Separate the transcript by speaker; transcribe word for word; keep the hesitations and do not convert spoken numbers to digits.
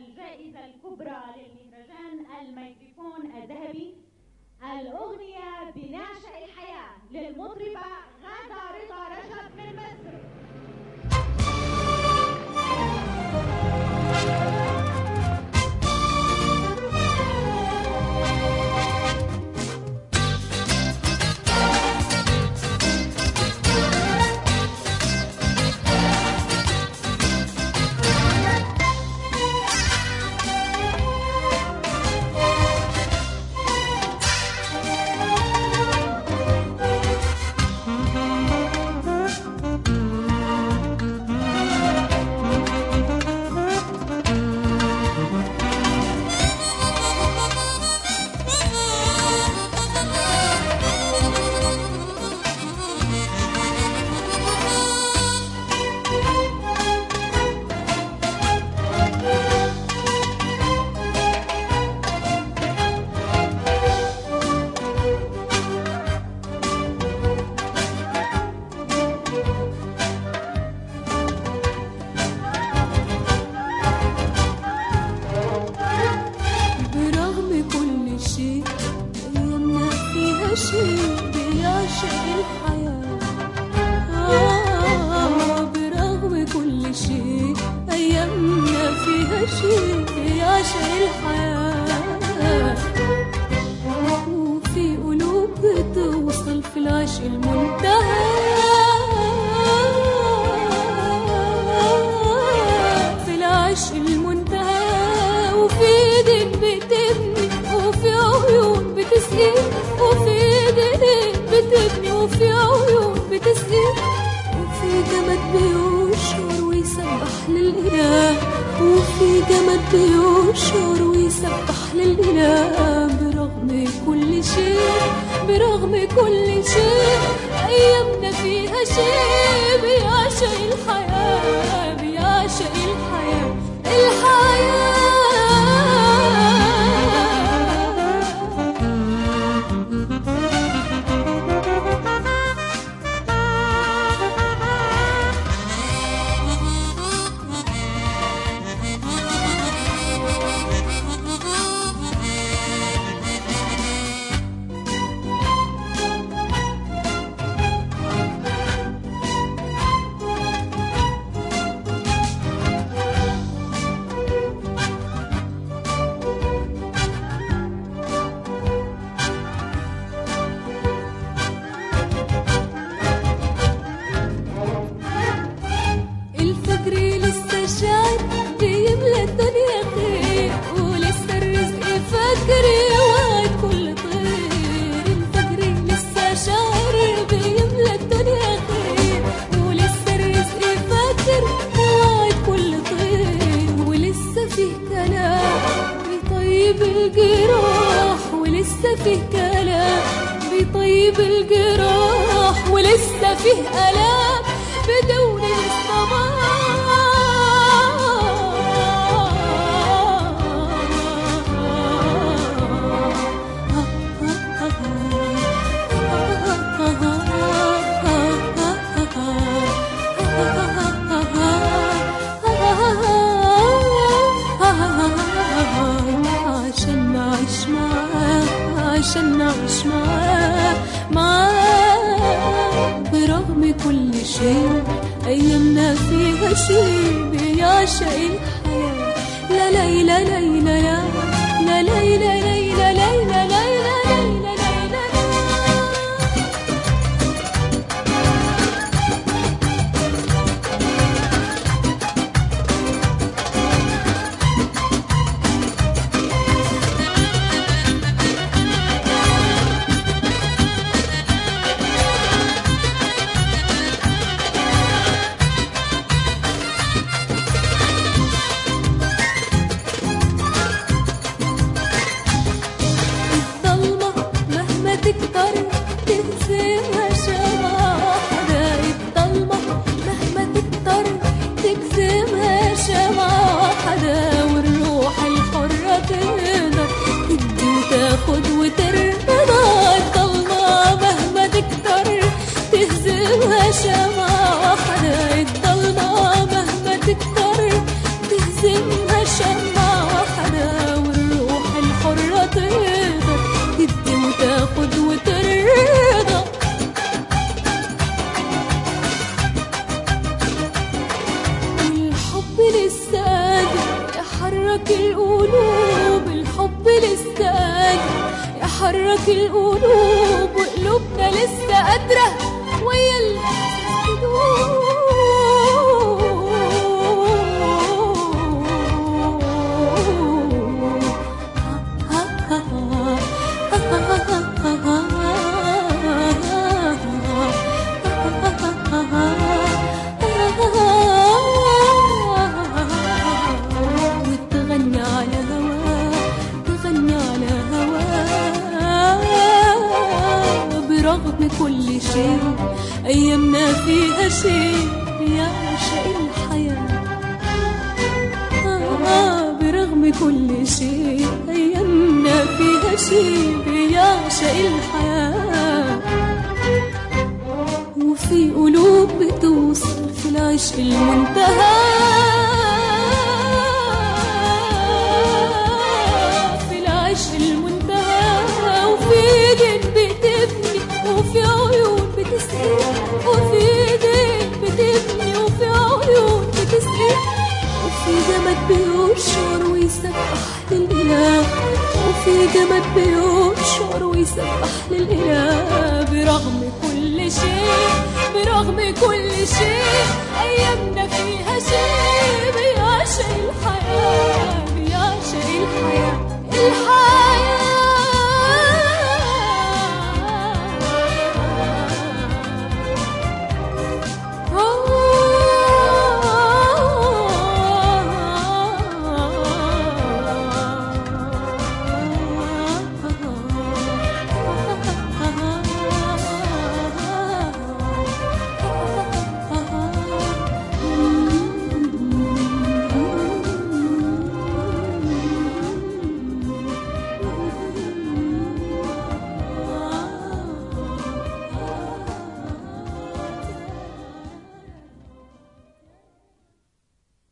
Speaker 1: الجائزة الكبرى للمهرجان الميكروفون الذهبي، الأغنية بنعشق الحياة للمطربة غادة رضا رجب من مصر.
Speaker 2: القلوب الحب لسه قادر يحرك القلوب، وقلوبنا لسه قادرة ويا الإحساس تدوب. وتغني على هوا، تغني على هوا برغم كل شيء أيامنا فيها شيء يعشق الحياة. آه برغم كل شيء أيامنا فيها شيء يعشق الحياة. وفي قلوب بتوصل في العشق المنتهى، في العشق المنتهى. وفي ايدين بتبني وفي عيون بتسقي، وفي ايدين بتبني وفي عيون بتسقي. وفي جماد بيشعر ويسبح للإله، وفي جماد بيشعر ويسبح للإله برغم كل شيء، برغم كل شيء.